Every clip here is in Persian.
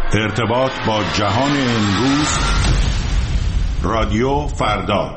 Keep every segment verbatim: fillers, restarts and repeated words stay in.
ارتباط با جهان امروز، رادیو فردا.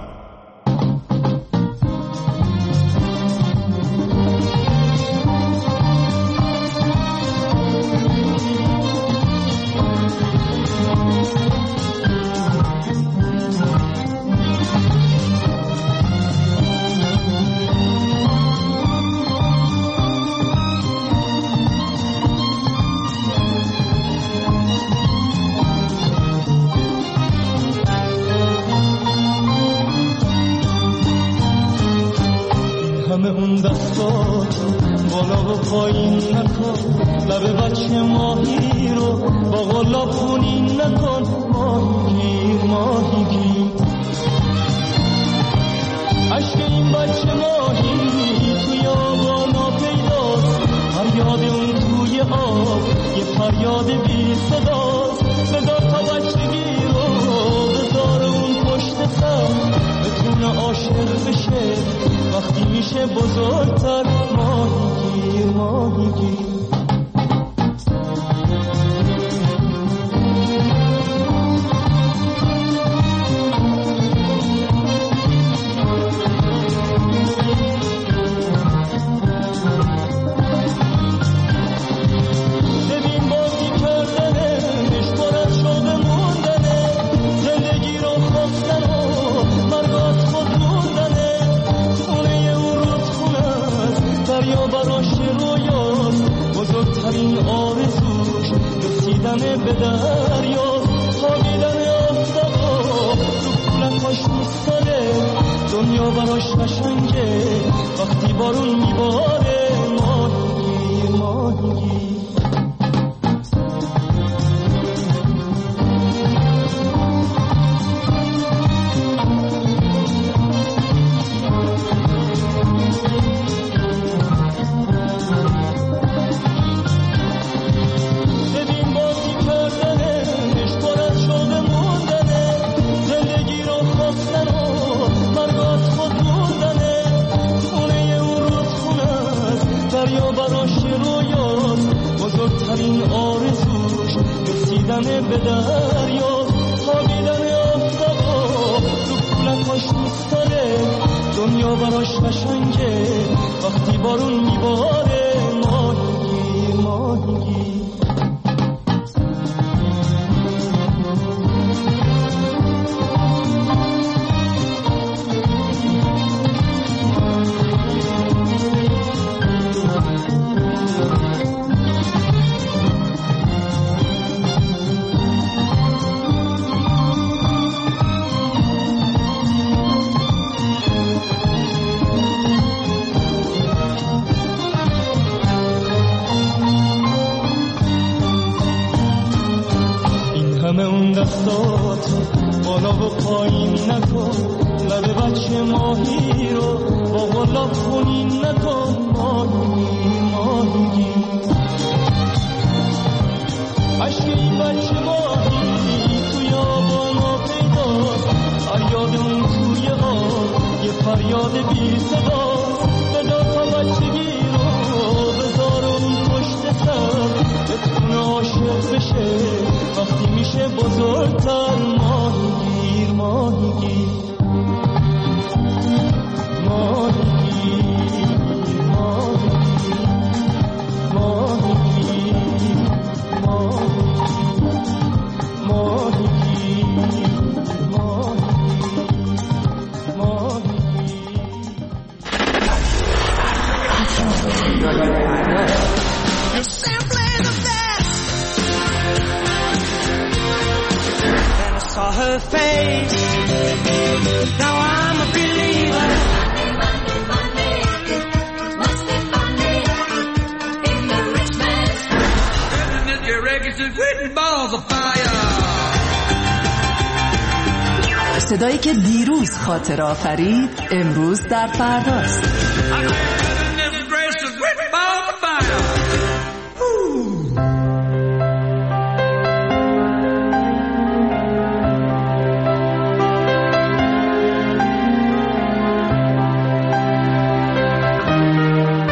صدایی که دیروز خاطره آفرید امروز در فرداست.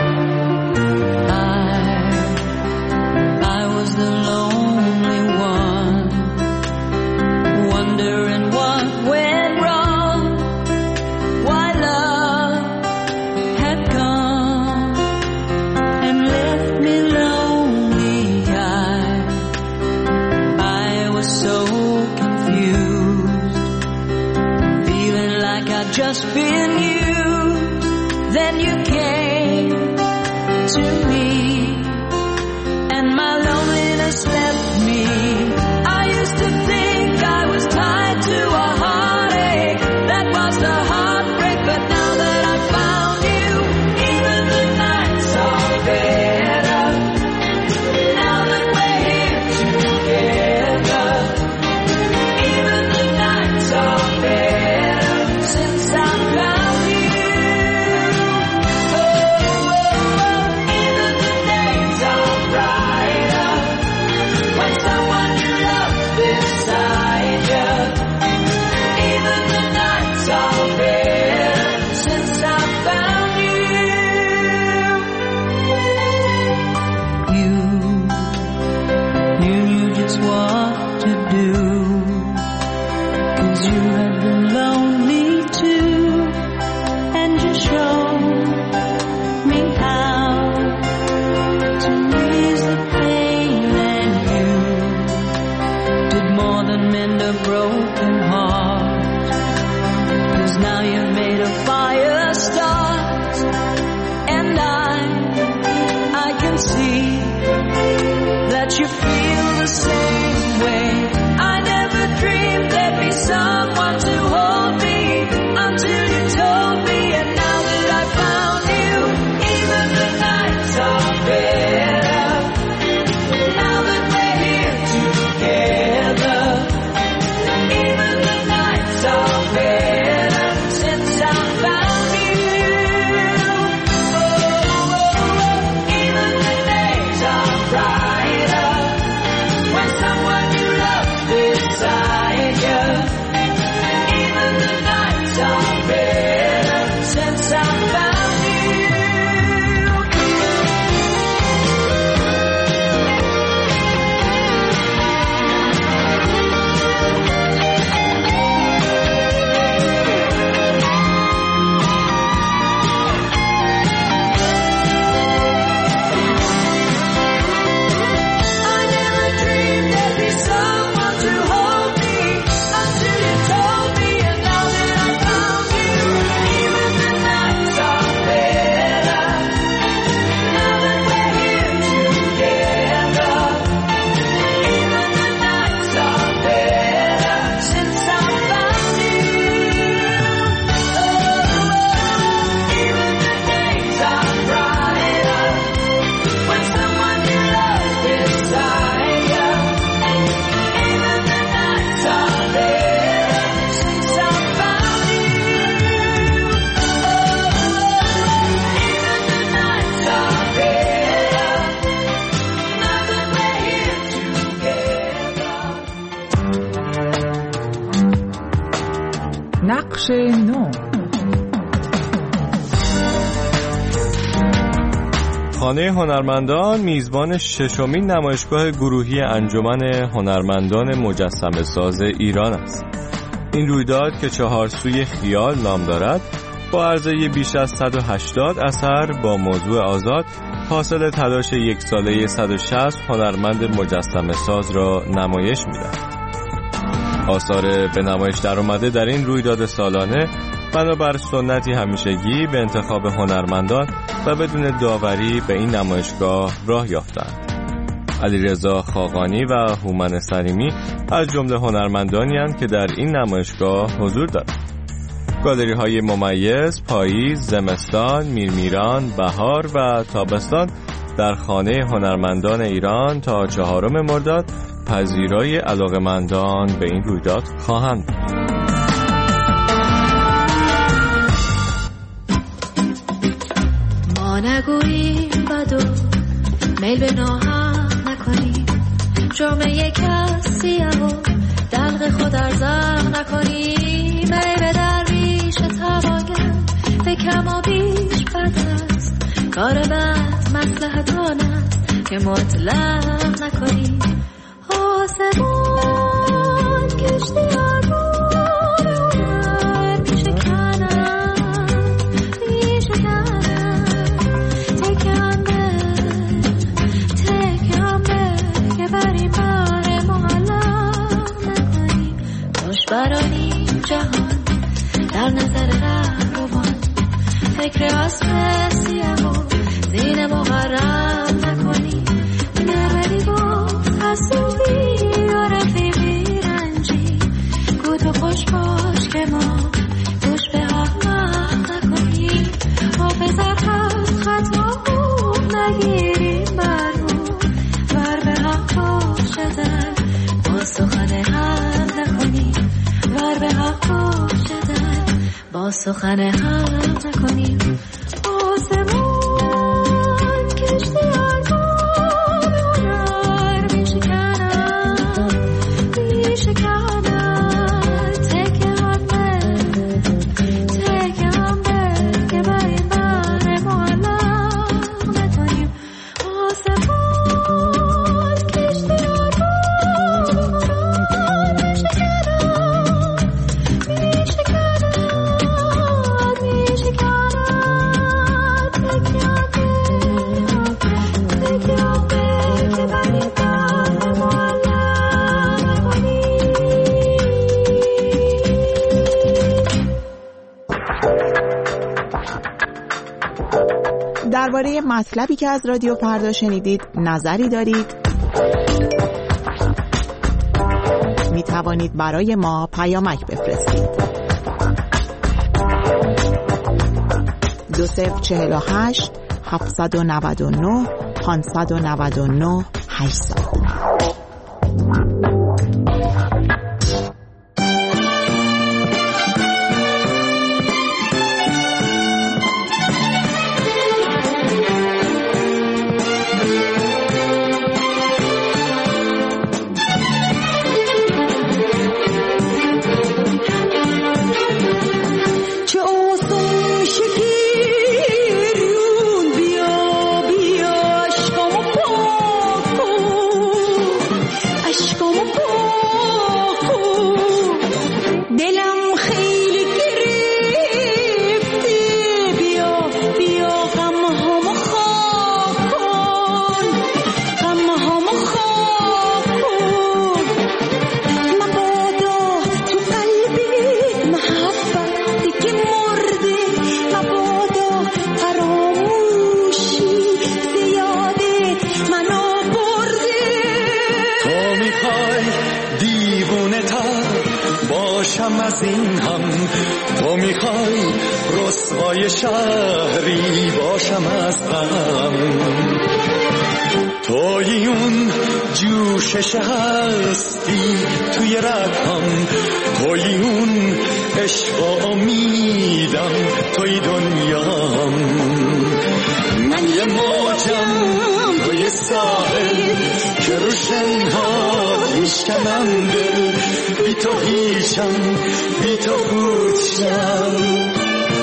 I, I was the lonely one. just been you. Then you came to me, and my loneliness left me. I used to think I was tied to a heartache. That was the heartbreak, but now that I found you, even the nights are better. Now that we're here together, even the nights are better since I found you. You feel the same way. I never dreamed there'd be someone to hold me until you told me, and now that I found you, even the nights are better. Now that we're here together, even the nights are better since I found you. Oh, oh, oh, even the days are brighter. Someone you love beside you, even the nights are better since I found you. نقش نو. خانه هنرمندان میزبان ششمین نمایشگاه گروهی انجمن هنرمندان مجسمه ساز ایران است. این رویداد که چهار سوی خیال نام دارد با عرضه بیش از صد و هشتاد اثر با موضوع آزاد حاصل تلاش یک ساله صد و شصت هنرمند مجسمه ساز را نمایش می‌دهد. آثار به نمایش در اومده در این رویداد سالانه بنابر سنتی همیشگی به انتخاب هنرمندان و بدون داوری به این نمایشگاه راه یافتند. علیرضا خاقانی و هومن سلیمی از جمله هنرمندانی هستند که در این نمایشگاه حضور دارند. گالری های ممیز، پاییز، زمستان، میرمیران، بهار و تابستان در خانه هنرمندان ایران تا چهارم مرداد پذیرای علاقه‌مندان به این رویداد خواهند بود. ما نگوییم بدو میل به ناحق نکنیم، جامعه کسی و دلق خود ارزاق نکنیم. ای به درویش تواگر به کم و بیش بد است، کار بد مصلحت آن است که مطلق نکنیم. آسمان کشتی آرمان هنر میشکنن میشکنن، تکم به تکم به که بر این بار معلق نکنیم. خوش برانیم جهان در نظر سخن حرف نکنیم آسمان کشتی آرمان هنر میشکنم میشکنم تکه همه تکه همه که بر این بر معلق نکنیم آسمان کشتی آرمان هنر میشکنم درباره مطلبی که از رادیو فردا شنیدید نظری دارید؟ می توانید برای ما پیامک بفرستید. دو صفر چهل و هشت هفتصد و نود و نه پانصد و نود و نه هشتصد. از این هم تو میخوای رسوای شهری باشم از غم توی اون جوشش هستی توی رگم توی اون عشق و امیدم توی دنیام من یه موجم توی ساحل که رو شنهاد میشکنم دل بی تو هیچم بی تو بودشم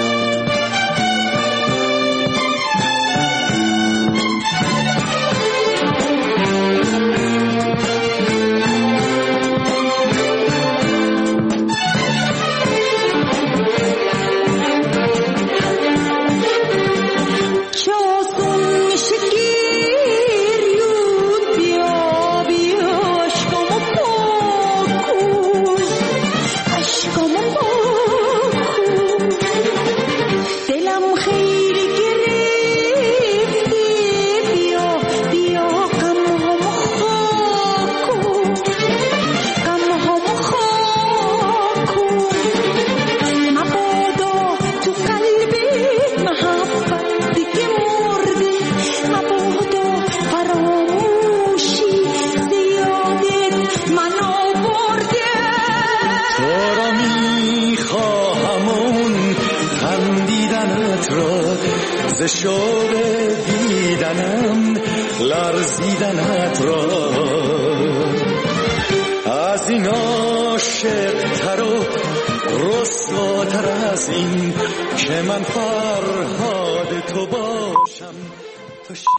شوق دیدنم لرزیدنت را از این عاشق تر و رسواتر از این که من فرهاد تو باشم تو